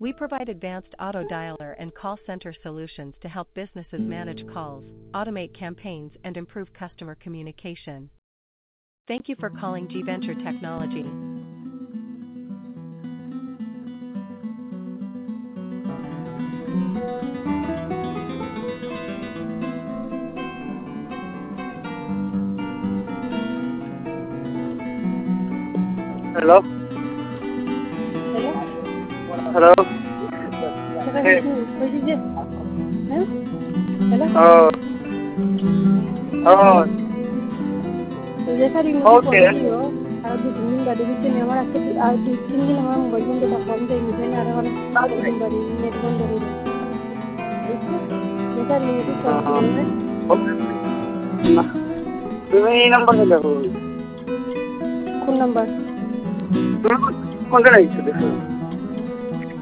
We provide advanced auto dialer and call center solutions to help businesses manage calls, automate campaigns, and improve customer communication. Thank you for calling G Venture Technology. Hello? Hello? Hey. Oh. Oh. Okay. তুমি এই নাম্বারে দেখো কোন number? কোনটা লাগছে দেখো